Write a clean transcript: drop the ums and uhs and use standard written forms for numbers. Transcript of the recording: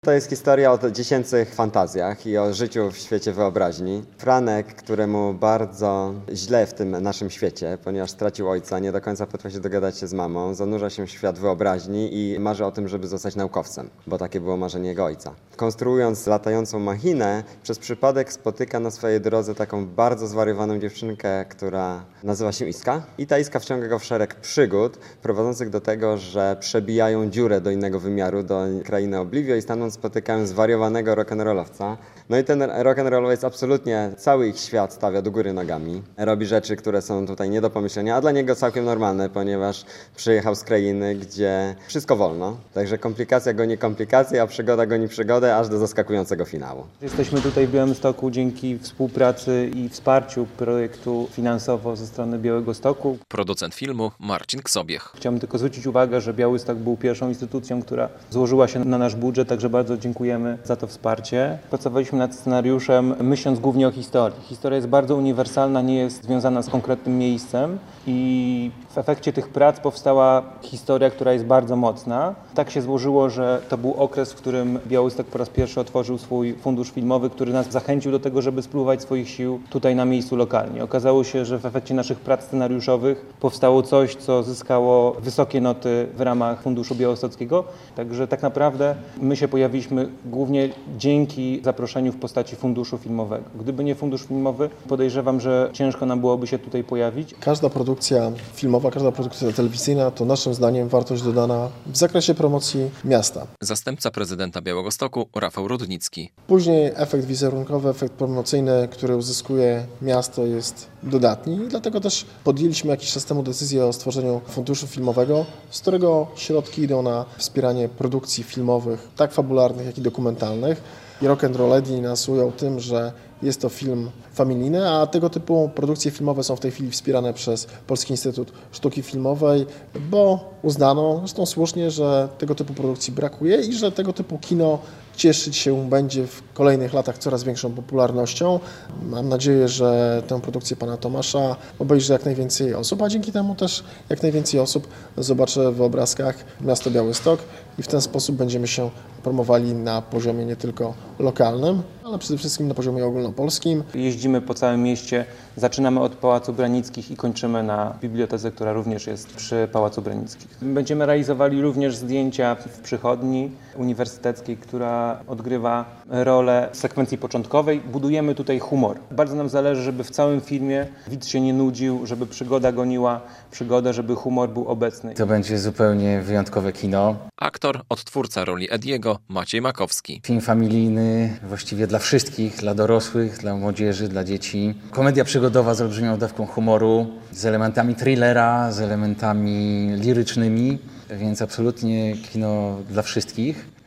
To jest historia o dziecięcych fantazjach i o życiu w świecie wyobraźni. Franek, któremu bardzo źle w tym naszym świecie, ponieważ stracił ojca, nie do końca potrafi dogadać się z mamą, zanurza się w świat wyobraźni i marzy o tym, żeby zostać naukowcem, bo takie było marzenie jego ojca. Konstruując latającą machinę, przez przypadek spotyka na swojej drodze taką bardzo zwariowaną dziewczynkę, która nazywa się Iska. I ta Iska wciąga go w szereg przygód, prowadzących do tego, że przebijają dziurę do innego wymiaru, do krainy Obliwio i stamtąd spotykają zwariowanego rock'n'rollowca. No i ten rock'n'rollowiec absolutnie cały ich świat stawia do góry nogami. Robi rzeczy, które są tutaj nie do pomyślenia, a dla niego całkiem normalne, ponieważ przyjechał z krainy, gdzie wszystko wolno. Także komplikacja goni komplikacje, a przygoda goni przygodę, aż do zaskakującego finału. Jesteśmy tutaj w Białymstoku dzięki współpracy i wsparciu projektu finansowo ze strony Białegostoku. Producent filmu Marcin Ksobiech. Chciałbym tylko zwrócić uwagę, że Białystok był pierwszą instytucją, która złożyła się na nasz budżet, także bardzo dziękujemy za to wsparcie. Pracowaliśmy nad scenariuszem, myśląc głównie o historii. Historia jest bardzo uniwersalna, nie jest związana z konkretnym miejscem i w efekcie tych prac powstała historia, która jest bardzo mocna. Tak się złożyło, że to był okres, w którym Białystok po raz pierwszy otworzył swój fundusz filmowy, który nas zachęcił do tego, żeby spróbować swoich sił tutaj na miejscu lokalnie. Okazało się, że w efekcie naszych prac scenariuszowych powstało coś, co zyskało wysokie noty w ramach Funduszu Białostockiego. Także tak naprawdę my się pojawiliśmy głównie dzięki zaproszeniu w postaci funduszu filmowego. Gdyby nie fundusz filmowy, podejrzewam, że ciężko nam byłoby się tutaj pojawić. Każda produkcja filmowa, każda produkcja telewizyjna to naszym zdaniem wartość dodana w zakresie promocji miasta. Zastępca prezydenta Białegostoku Rafał Rudnicki. Później efekt wizerunkowy, efekt promocyjny, który uzyskuje miasto, jest dodatni i dlatego też podjęliśmy jakiś czas temu decyzję o stworzeniu funduszu filmowego, z którego środki idą na wspieranie produkcji filmowych, tak fabularnych, jak i dokumentalnych. I Rock'n'Rolledi nas ujął tym, że jest to film familijny, a tego typu produkcje filmowe są w tej chwili wspierane przez Polski Instytut Sztuki Filmowej, bo uznano, zresztą słusznie, że tego typu produkcji brakuje i że tego typu kino cieszyć się będzie w kolejnych latach coraz większą popularnością. Mam nadzieję, że tę produkcję pana Tomasza obejrzy jak najwięcej osób, a dzięki temu też jak najwięcej osób zobaczy w obrazkach miasto Białystok i w ten sposób będziemy się promowali na poziomie nie tylko lokalnym, ale przede wszystkim na poziomie ogólnopolskim. Jeździmy po całym mieście, zaczynamy od Pałacu Branickich i kończymy na bibliotece, która również jest przy Pałacu Branickich. Będziemy realizowali również zdjęcia w przychodni uniwersyteckiej, która odgrywa rolę w sekwencji początkowej. Budujemy tutaj humor. Bardzo nam zależy, żeby w całym filmie widz się nie nudził, żeby przygoda goniła przygodę, żeby humor był obecny. To będzie zupełnie wyjątkowe kino. Aktor, odtwórca roli Ediego Maciej Makowski. Film familijny, właściwie dla wszystkich, dla dorosłych, dla młodzieży, dla dzieci. Komedia przygodowa z olbrzymią dawką humoru, z elementami thrillera, z elementami lirycznymi, więc absolutnie kino dla wszystkich.